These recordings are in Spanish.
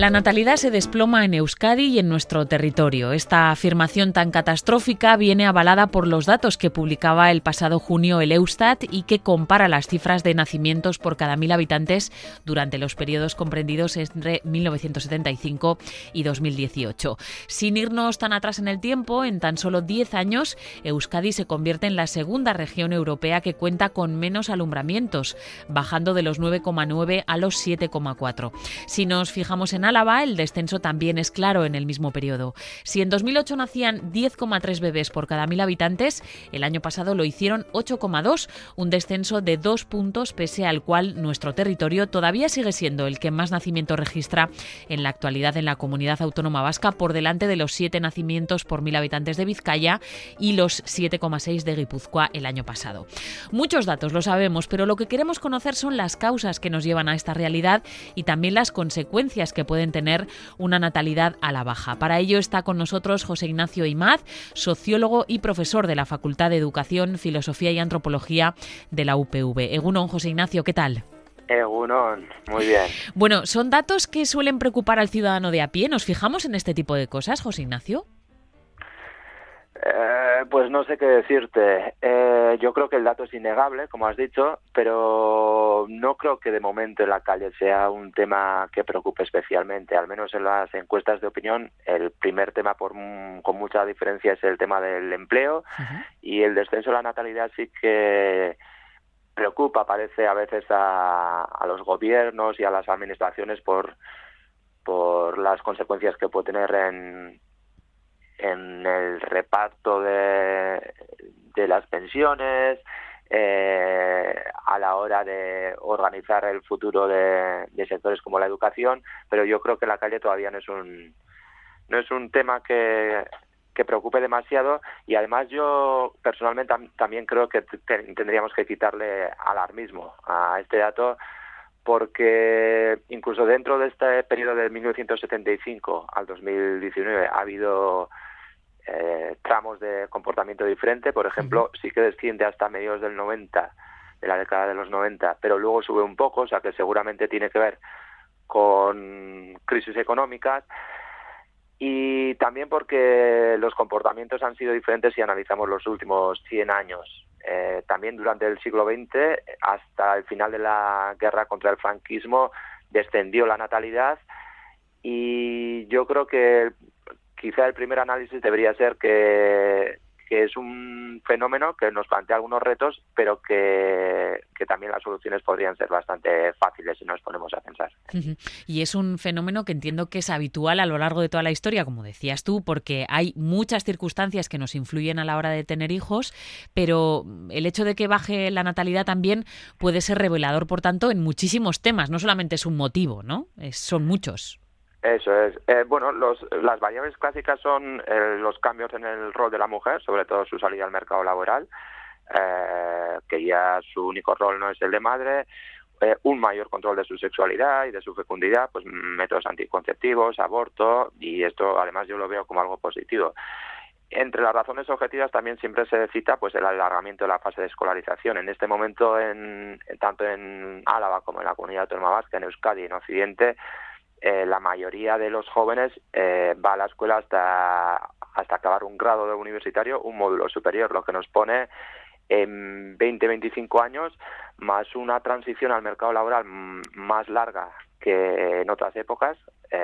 La natalidad se desploma en Euskadi y en nuestro territorio. Esta afirmación tan catastrófica viene avalada por los datos que publicaba el pasado junio el Eustat y que compara las cifras de nacimientos por cada 1.000 habitantes durante los periodos comprendidos entre 1975 y 2018. Sin irnos tan atrás en el tiempo, en tan solo 10 años, Euskadi se convierte en la segunda región europea que cuenta con menos alumbramientos, bajando de los 9,9 a los 7,4. Si nos fijamos en Álava, el descenso también es claro en el mismo periodo. Si en 2008 nacían 10,3 bebés por cada 1.000 habitantes, el año pasado lo hicieron 8,2, un descenso de 2 puntos, pese al cual nuestro territorio todavía sigue siendo el que más nacimientos registra en la actualidad en la comunidad autónoma vasca, por delante de los 7 nacimientos por 1.000 habitantes de Vizcaya y los 7,6 de Guipúzcoa el año pasado. Muchos datos, lo sabemos, pero lo que queremos conocer son las causas que nos llevan a esta realidad y también las consecuencias que pueden tener una natalidad a la baja. Para ello está con nosotros José Ignacio Imaz, sociólogo y profesor de la Facultad de Educación, Filosofía y Antropología de la UPV. Egunon, José Ignacio, ¿qué tal? Egunon, muy bien. Bueno, ¿son datos que suelen preocupar al ciudadano de a pie? ¿Nos fijamos en este tipo de cosas, José Ignacio? Pues no sé qué decirte. Yo creo que el dato es innegable, como has dicho, pero no creo que de momento en la calle sea un tema que preocupe especialmente. Al menos en las encuestas de opinión, el primer tema con mucha diferencia es el tema del empleo. Uh-huh. Y el descenso de la natalidad sí que preocupa, parece a veces a los gobiernos y a las administraciones por las consecuencias que puede tener en el reparto de las pensiones, a la hora de organizar el futuro de sectores como la educación, pero yo creo que la calle todavía no es un tema que preocupe demasiado, y además yo personalmente también creo que tendríamos que quitarle alarmismo a este dato, porque incluso dentro de este periodo de 1975 al 2019 ha habido tramos de comportamiento diferente. Por ejemplo, sí que desciende hasta mediados del 90, de la década de los 90, pero luego sube un poco, o sea que seguramente tiene que ver con crisis económicas, y también porque los comportamientos han sido diferentes si analizamos los últimos 100 años. También durante el siglo XX, hasta el final de la guerra contra el franquismo, descendió la natalidad, y yo creo que quizá el primer análisis debería ser que es un fenómeno que nos plantea algunos retos, pero que también las soluciones podrían ser bastante fáciles si nos ponemos a pensar. Uh-huh. Y es un fenómeno que entiendo que es habitual a lo largo de toda la historia, como decías tú, porque hay muchas circunstancias que nos influyen a la hora de tener hijos, pero el hecho de que baje la natalidad también puede ser revelador, por tanto, en muchísimos temas. No solamente es un motivo, ¿no? Son muchos. Eso es. Bueno, las variables clásicas son los cambios en el rol de la mujer, sobre todo su salida al mercado laboral, que ya su único rol no es el de madre, un mayor control de su sexualidad y de su fecundidad, pues métodos anticonceptivos, aborto, y esto además yo lo veo como algo positivo. Entre las razones objetivas también siempre se cita pues el alargamiento de la fase de escolarización. En este momento, tanto en Álava como en la Comunidad Autónoma Vasca, en Euskadi y en Occidente, la mayoría de los jóvenes va a la escuela hasta acabar un grado de universitario, un módulo superior, lo que nos pone en 20-25 años, más una transición al mercado laboral más larga que en otras épocas,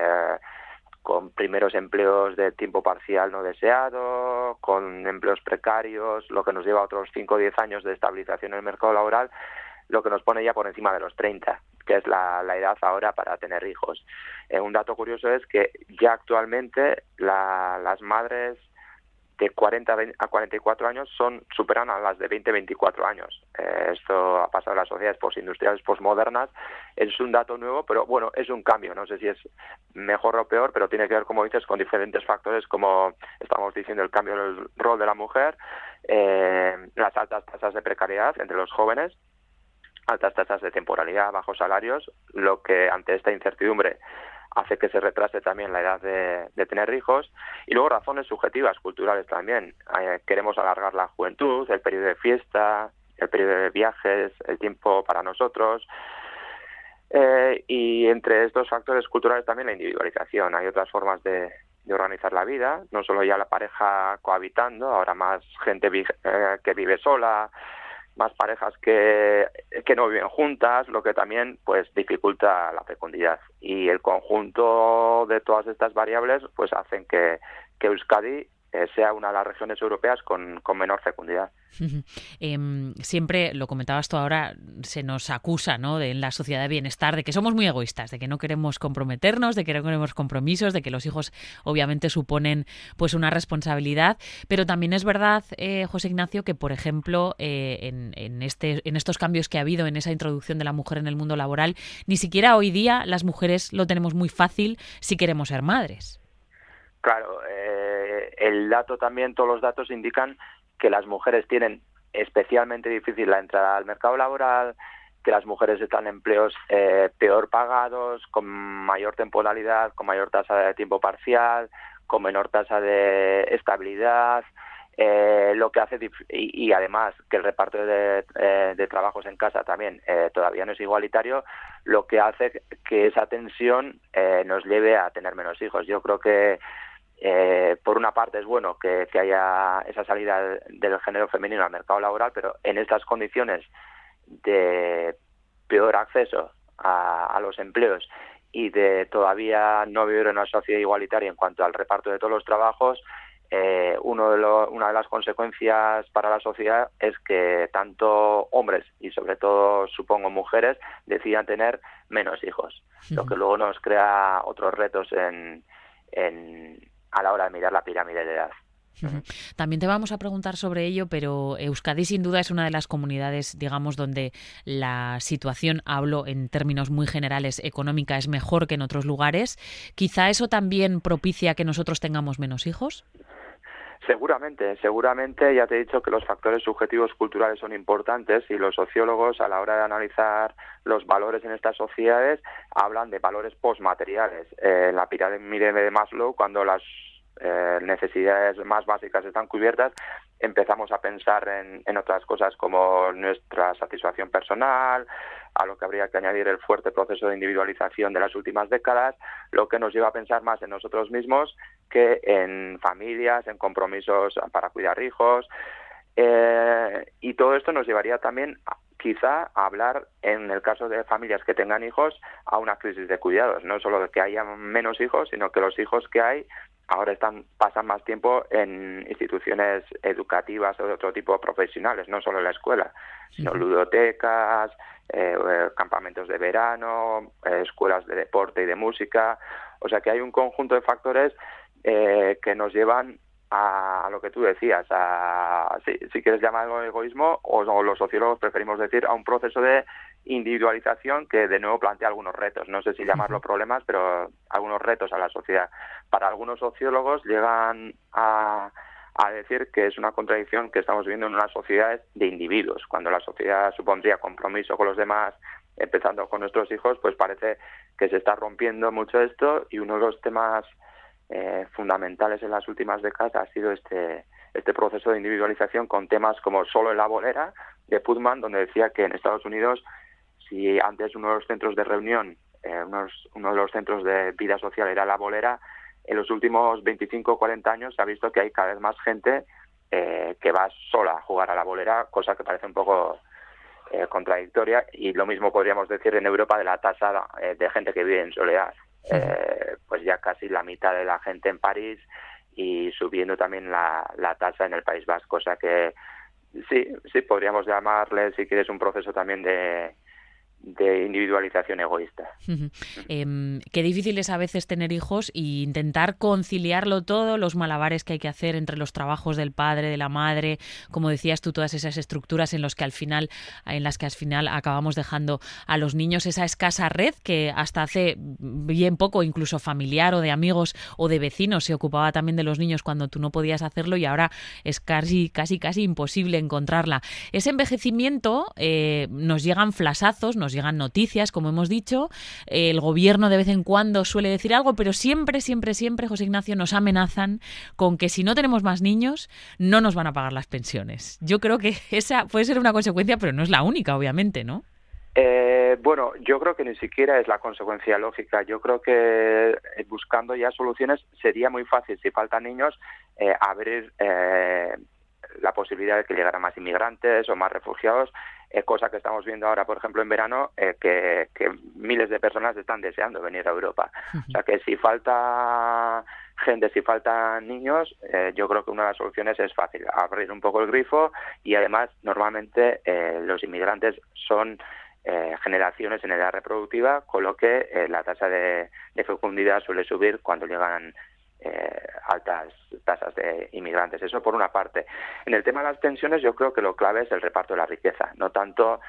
con primeros empleos de tiempo parcial no deseado, con empleos precarios, lo que nos lleva a otros 5 o 10 años de estabilización en el mercado laboral, lo que nos pone ya por encima de los 30, que es la edad ahora para tener hijos. Un dato curioso es que ya actualmente las madres de 40 a 44 años superan a las de 20-24 años. Esto ha pasado en las sociedades postindustriales, posmodernas. Es un dato nuevo, pero bueno, es un cambio. No sé si es mejor o peor, pero tiene que ver, como dices, con diferentes factores, como estamos diciendo, el cambio del rol de la mujer, las altas tasas de precariedad entre los jóvenes, altas tasas de temporalidad, bajos salarios, lo que ante esta incertidumbre hace que se retrase también la edad de tener hijos, y luego razones subjetivas, culturales también. Queremos alargar la juventud, el periodo de fiesta, el periodo de viajes, el tiempo para nosotros. Y entre estos factores culturales también la individualización. Hay otras formas de organizar la vida, no solo ya la pareja cohabitando, ahora más gente que vive sola, más parejas que no viven juntas, lo que también pues dificulta la fecundidad. Y el conjunto de todas estas variables pues hacen que Euskadi sea una de las regiones europeas con menor fecundidad. Siempre, lo comentabas tú ahora, se nos acusa, ¿no?, en la sociedad de bienestar, de que somos muy egoístas, de que no queremos comprometernos, de que no queremos compromisos, de que los hijos obviamente suponen pues una responsabilidad, pero también es verdad, José Ignacio, que por ejemplo en estos cambios que ha habido en esa introducción de la mujer en el mundo laboral, ni siquiera hoy día las mujeres lo tenemos muy fácil si queremos ser madres. Claro, el dato también, todos los datos indican que las mujeres tienen especialmente difícil la entrada al mercado laboral, que las mujeres están en empleos peor pagados, con mayor temporalidad, con mayor tasa de tiempo parcial, con menor tasa de estabilidad, lo que hace y además que el reparto de trabajos en casa también todavía no es igualitario, lo que hace que esa tensión nos lleve a tener menos hijos. Yo creo que por una parte es bueno que haya esa salida del género femenino al mercado laboral, pero en estas condiciones de peor acceso a los empleos y de todavía no vivir en una sociedad igualitaria en cuanto al reparto de todos los trabajos, una de las consecuencias para la sociedad es que tanto hombres y sobre todo supongo mujeres decidan tener menos hijos, lo que luego nos crea otros retos a la hora de mirar la pirámide de edad. También te vamos a preguntar sobre ello, pero Euskadi sin duda es una de las comunidades, digamos, donde la situación, hablo en términos muy generales, económica, es mejor que en otros lugares. ¿Quizá eso también propicia que nosotros tengamos menos hijos? Seguramente, ya te he dicho que los factores subjetivos culturales son importantes y los sociólogos a la hora de analizar los valores en estas sociedades hablan de valores postmateriales. En la pirámide de Maslow, cuando las necesidades más básicas están cubiertas, empezamos a pensar en otras cosas como nuestra satisfacción personal, a lo que habría que añadir el fuerte proceso de individualización de las últimas décadas, lo que nos lleva a pensar más en nosotros mismos que en familias, en compromisos para cuidar hijos, y todo esto nos llevaría también quizá a hablar, en el caso de familias que tengan hijos, a una crisis de cuidados, no solo de que haya menos hijos, sino que los hijos que hay ahora pasan más tiempo en instituciones educativas o de otro tipo profesionales, no solo en la escuela, sino ludotecas, campamentos de verano, escuelas de deporte y de música. O sea que hay un conjunto de factores que nos llevan a lo que tú decías, si quieres llamarlo egoísmo, o los sociólogos preferimos decir a un proceso de individualización que de nuevo plantea algunos retos, no sé si llamarlo problemas, pero algunos retos a la sociedad. Para algunos sociólogos llegan a decir que es una contradicción que estamos viviendo en unas sociedades de individuos. Cuando la sociedad supondría compromiso con los demás, empezando con nuestros hijos, pues parece que se está rompiendo mucho esto, y uno de los temas fundamentales en las últimas décadas ha sido este proceso de individualización, con temas como Solo en la bolera de Putman, donde decía que en Estados Unidos, si antes uno de los centros de reunión, uno de los centros de vida social era la bolera, en los últimos 25 o 40 años se ha visto que hay cada vez más gente que va sola a jugar a la bolera, cosa que parece un poco contradictoria, y lo mismo podríamos decir en Europa de la tasa de gente que vive en soledad. Pues ya casi la mitad de la gente en París, y subiendo también la tasa en el País Vasco, o sea que sí podríamos llamarle, si quieres, un proceso también de individualización egoísta. Qué difícil es a veces tener hijos e intentar conciliarlo todo, los malabares que hay que hacer entre los trabajos del padre, de la madre, como decías tú, todas esas estructuras en las que al final acabamos dejando a los niños, esa escasa red que hasta hace bien poco, incluso familiar o de amigos o de vecinos, se ocupaba también de los niños cuando tú no podías hacerlo, y ahora es casi imposible encontrarla. Ese envejecimiento, nos llegan flasazos, nos llegan noticias, como hemos dicho, el gobierno de vez en cuando suele decir algo, pero siempre, José Ignacio, nos amenazan con que si no tenemos más niños no nos van a pagar las pensiones. Yo creo que esa puede ser una consecuencia, pero no es la única, obviamente, ¿no? Bueno, yo creo que ni siquiera es la consecuencia lógica. Yo creo que buscando ya soluciones sería muy fácil, si faltan niños, abrir la posibilidad de que llegaran más inmigrantes o más refugiados, cosa que estamos viendo ahora, por ejemplo, en verano, que miles de personas están deseando venir a Europa. O sea que si falta gente, si faltan niños, yo creo que una de las soluciones es fácil, abrir un poco el grifo, y además normalmente los inmigrantes son generaciones en edad reproductiva, con lo que la tasa de fecundidad suele subir cuando llegan altas tasas de inmigrantes. Eso por una parte. En el tema de las pensiones, yo creo que lo clave es el reparto de la riqueza, no tanto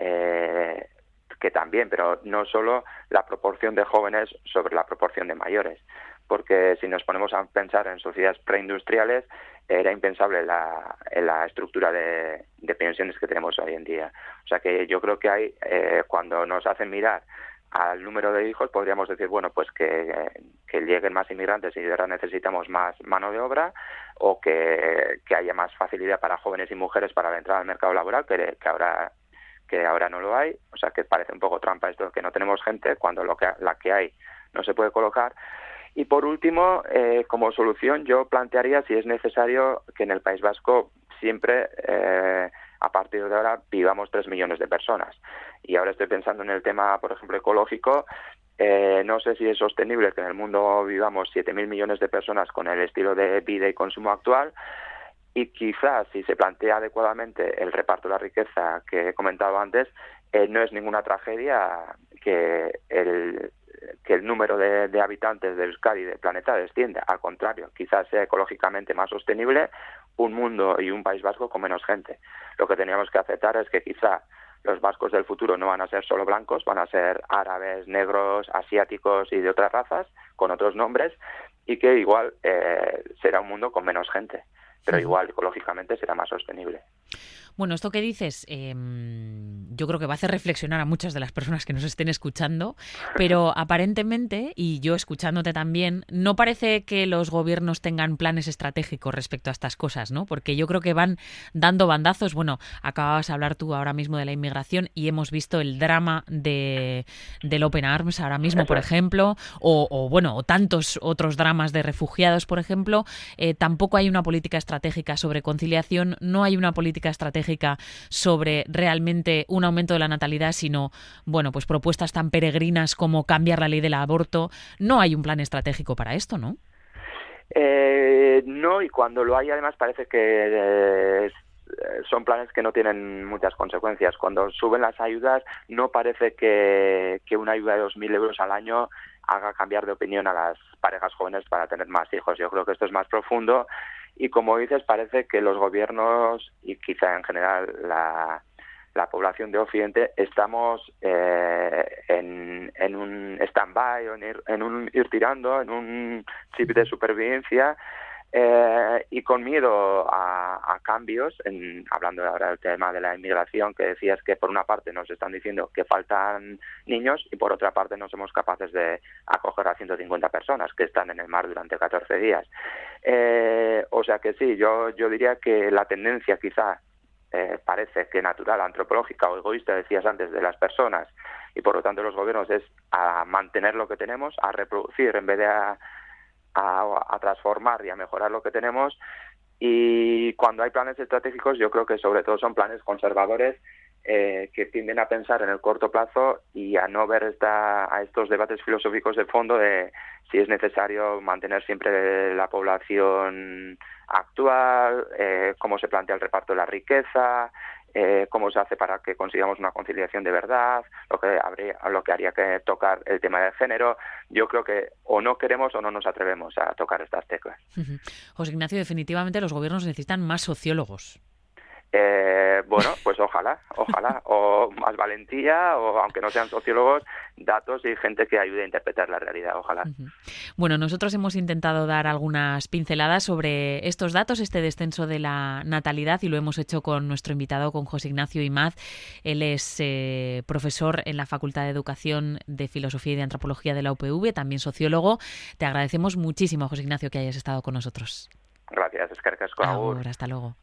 que también, pero no solo la proporción de jóvenes sobre la proporción de mayores, porque si nos ponemos a pensar en sociedades preindustriales, era impensable la estructura de pensiones que tenemos hoy en día. O sea que yo creo que hay, cuando nos hacen mirar al número de hijos, podríamos decir, bueno, pues que lleguen más inmigrantes y ahora necesitamos más mano de obra, o que haya más facilidad para jóvenes y mujeres para la entrada al mercado laboral, que ahora no lo hay. O sea que parece un poco trampa esto, que no tenemos gente cuando la que hay no se puede colocar. Y por último, como solución, yo plantearía si es necesario que en el País Vasco siempre, a partir de ahora, vivamos 3 millones de personas. Y ahora estoy pensando en el tema, por ejemplo, ecológico. No sé si es sostenible que en el mundo vivamos 7.000 millones de personas con el estilo de vida y consumo actual. Y quizás, si se plantea adecuadamente el reparto de la riqueza que he comentado antes, no es ninguna tragedia que el número de habitantes de Euskadi y del planeta descienda. Al contrario, quizás sea ecológicamente más sostenible un mundo y un País Vasco con menos gente. Lo que teníamos que aceptar es que quizá los vascos del futuro no van a ser solo blancos, van a ser árabes, negros, asiáticos y de otras razas, con otros nombres, y que igual será un mundo con menos gente, pero igual ecológicamente será más sostenible. Bueno, esto que dices, yo creo que va a hacer reflexionar a muchas de las personas que nos estén escuchando, pero aparentemente, y yo escuchándote también, no parece que los gobiernos tengan planes estratégicos respecto a estas cosas, ¿no? Porque yo creo que van dando bandazos. Bueno, acababas de hablar tú ahora mismo de la inmigración y hemos visto el drama del Open Arms ahora mismo, por ejemplo, o tantos otros dramas de refugiados, por ejemplo. Tampoco hay una política estratégica sobre conciliación, no hay una política estratégica sobre realmente un aumento de la natalidad, sino, bueno, pues propuestas tan peregrinas como cambiar la ley del aborto. No hay un plan estratégico para esto, ¿no? No, y cuando lo hay, además, parece que son planes que no tienen muchas consecuencias. Cuando suben las ayudas, no parece que una ayuda de 2.000 euros al año haga cambiar de opinión a las parejas jóvenes para tener más hijos. Yo creo que esto es más profundo. Y como dices, parece que los gobiernos y quizá en general la población de Occidente estamos en un stand-by, en un ir tirando, en un chip de supervivencia, y con miedo a cambios. Hablando ahora del tema de la inmigración, que decías que por una parte nos están diciendo que faltan niños y por otra parte no somos capaces de acoger a 150 personas que están en el mar durante 14 días. O sea que sí, yo diría que la tendencia quizá parece que natural, antropológica o egoísta, decías antes, de las personas y por lo tanto los gobiernos, es a mantener lo que tenemos, a reproducir en vez de a transformar y a mejorar lo que tenemos. Y cuando hay planes estratégicos, yo creo que sobre todo son planes conservadores, que tienden a pensar en el corto plazo y a no ver a estos debates filosóficos de fondo de si es necesario mantener siempre la población actual, cómo se plantea el reparto de la riqueza, cómo se hace para que consigamos una conciliación de verdad, lo que haría que tocar el tema del género. Yo creo que o no queremos o no nos atrevemos a tocar estas teclas. José Ignacio, definitivamente los gobiernos necesitan más sociólogos. Bueno, pues ojalá, o más valentía, o aunque no sean sociólogos, datos y gente que ayude a interpretar la realidad, ojalá. Bueno, nosotros hemos intentado dar algunas pinceladas sobre estos datos, este descenso de la natalidad, y lo hemos hecho con nuestro invitado, con José Ignacio Imaz. Él es profesor en la Facultad de Educación, de Filosofía y de Antropología de la UPV, también sociólogo. Te agradecemos muchísimo, José Ignacio, que hayas estado con nosotros. Gracias, eskerrik asko. Ahora, hasta luego.